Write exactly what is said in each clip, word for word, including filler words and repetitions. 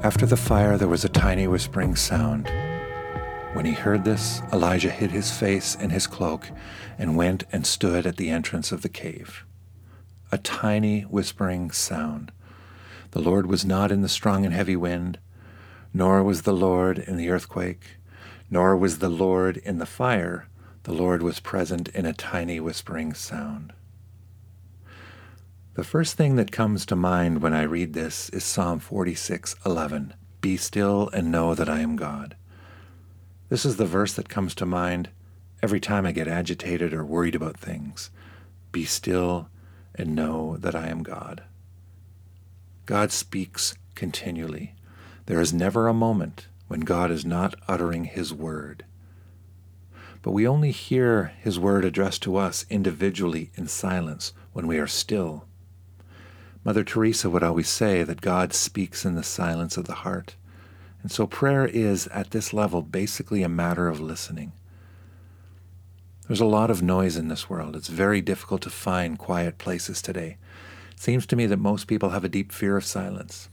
After the fire, there was a tiny whispering sound. When he heard this, Elijah hid his face in his cloak and went and stood at the entrance of the cave. A tiny whispering sound. The Lord was not in the strong and heavy wind, nor was the Lord in the earthquake, nor was the Lord in the fire. The Lord was present in a tiny whispering sound. The first thing that comes to mind when I read this is Psalm forty-six eleven. Be still and know that I am God. This is the verse that comes to mind every time I get agitated or worried about things. Be still and know that I am God. God speaks continually. There is never a moment when God is not uttering his word. But we only hear his word addressed to us individually in silence when we are still. Mother Teresa would always say that God speaks in the silence of the heart. And so prayer is, at this level, basically a matter of listening. There's a lot of noise in this world. It's very difficult to find quiet places today. It seems to me that most people have a deep fear of silence.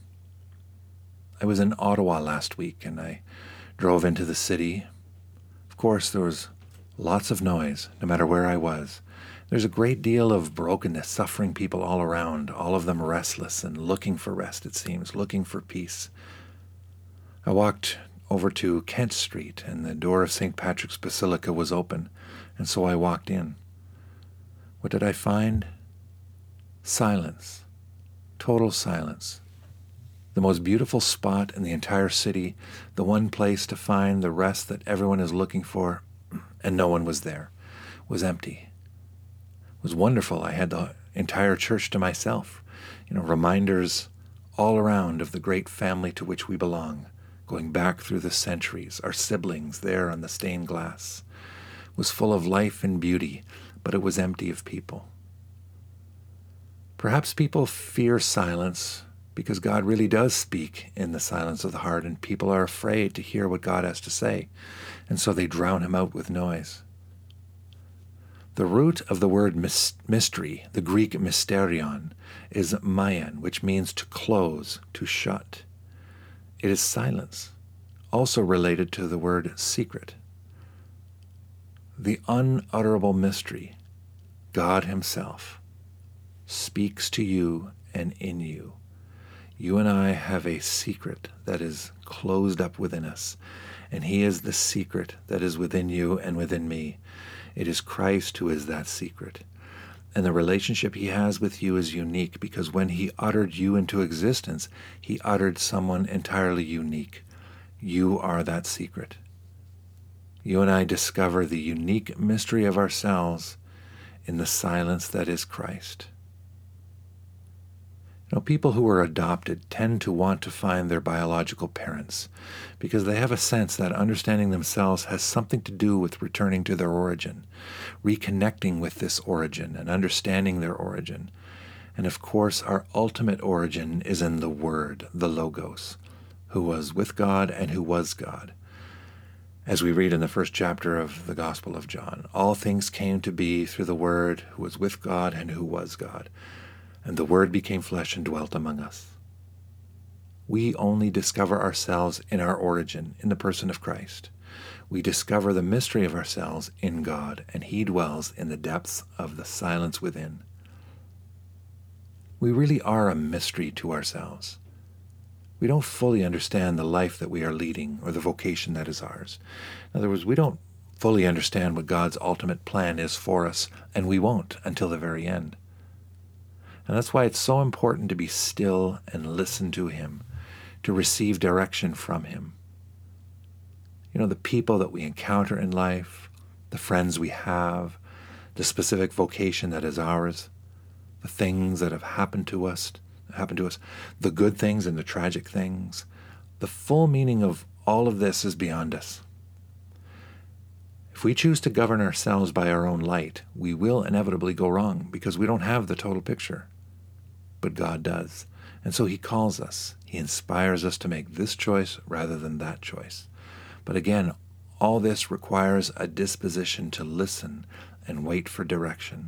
I was in Ottawa last week, and I drove into the city. Of course, there was lots of noise, no matter where I was. There's a great deal of brokenness, suffering people all around, all of them restless and looking for rest, it seems, looking for peace. I walked over to Kent Street, and the door of Saint Patrick's Basilica was open, and so I walked in. What did I find? Silence. Total silence. The most beautiful spot in the entire city, the one place to find the rest that everyone is looking for, and no one was there, was empty. It was wonderful. I had the entire church to myself. You know, reminders all around of the great family to which we belong, going back through the centuries, our siblings there on the stained glass. It was full of life and beauty, but it was empty of people. Perhaps people fear silence because God really does speak in the silence of the heart, and people are afraid to hear what God has to say, and so they drown him out with noise. The root of the word mystery, the Greek mysterion, is maien, which means to close, to shut. It is silence, also related to the word secret. The unutterable mystery, God himself, speaks to you and in you. You and I have a secret that is closed up within us, and he is the secret that is within you and within me. It is Christ who is that secret. And the relationship he has with you is unique because when he uttered you into existence, he uttered someone entirely unique. You are that secret. You and I discover the unique mystery of ourselves in the silence that is Christ. You know, people who are adopted tend to want to find their biological parents because they have a sense that understanding themselves has something to do with returning to their origin, reconnecting with this origin and understanding their origin. And of course, our ultimate origin is in the Word, the Logos, who was with God and who was God. As we read in the first chapter of the Gospel of John, all things came to be through the Word who was with God and who was God. And the Word became flesh and dwelt among us. We only discover ourselves in our origin, in the person of Christ. We discover the mystery of ourselves in God, and he dwells in the depths of the silence within. We really are a mystery to ourselves. We don't fully understand the life that we are leading or the vocation that is ours. In other words, we don't fully understand what God's ultimate plan is for us, and we won't until the very end. And that's why it's so important to be still and listen to him, to receive direction from him. You know, the people that we encounter in life, the friends we have, the specific vocation that is ours, the things that have happened to us, happened to us, the good things and the tragic things, the full meaning of all of this is beyond us. If we choose to govern ourselves by our own light, we will inevitably go wrong because we don't have the total picture. But God does. And so he calls us. He inspires us to make this choice rather than that choice. But again, all this requires a disposition to listen and wait for direction.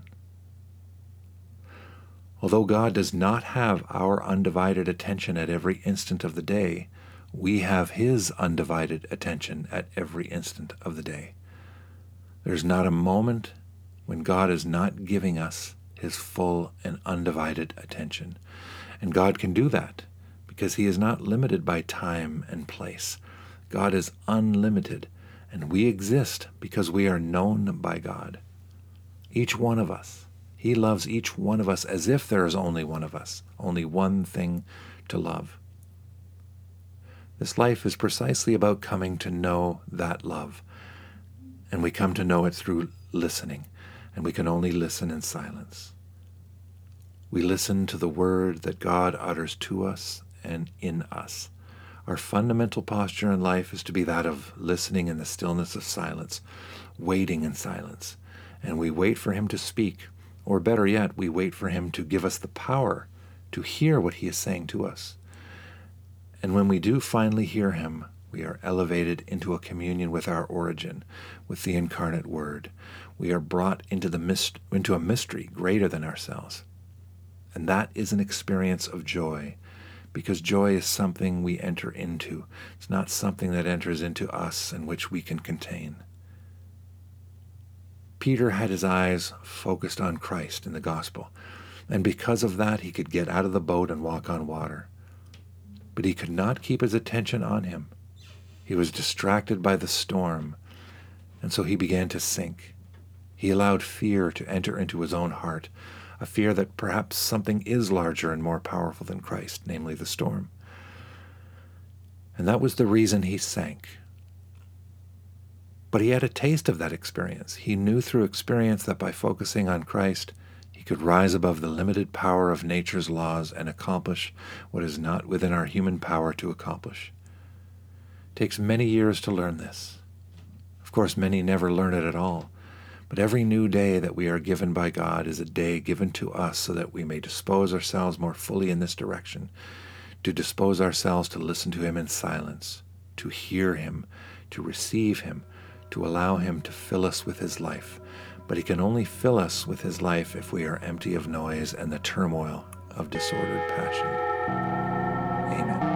Although God does not have our undivided attention at every instant of the day, We have his undivided attention at every instant of the day. There's not a moment when God is not giving us his full and undivided attention. And God can do that because he is not limited by time and place. God is unlimited, and we exist because we are known by God. Each one of us. He loves each one of us as if there is only one of us, only one thing to love. This life is precisely about coming to know that love. And we come to know it through listening, and we can only listen in silence. We listen to the word that God utters to us and in us. Our fundamental posture in life is to be that of listening in the stillness of silence, waiting in silence. And we wait for him to speak, or better yet, we wait for him to give us the power to hear what he is saying to us. And when we do finally hear him, we are elevated into a communion with our origin, with the incarnate Word. We are brought into the myst- into a mystery greater than ourselves. And that is an experience of joy, because joy is something we enter into. It's not something that enters into us and which we can contain. Peter had his eyes focused on Christ in the gospel, and because of that he could get out of the boat and walk on water. But he could not keep his attention on him. He was distracted by the storm, and so he began to sink. He allowed fear to enter into his own heart, a fear that perhaps something is larger and more powerful than Christ, namely the storm. And that was the reason he sank. But he had a taste of that experience. He knew through experience that by focusing on Christ, he could rise above the limited power of nature's laws and accomplish what is not within our human power to accomplish. It takes many years to learn this. Of course, many never learn it at all. But every new day that we are given by God is a day given to us so that we may dispose ourselves more fully in this direction, to dispose ourselves to listen to him in silence, to hear him, to receive him, to allow him to fill us with his life. But he can only fill us with his life if we are empty of noise and the turmoil of disordered passion. Amen.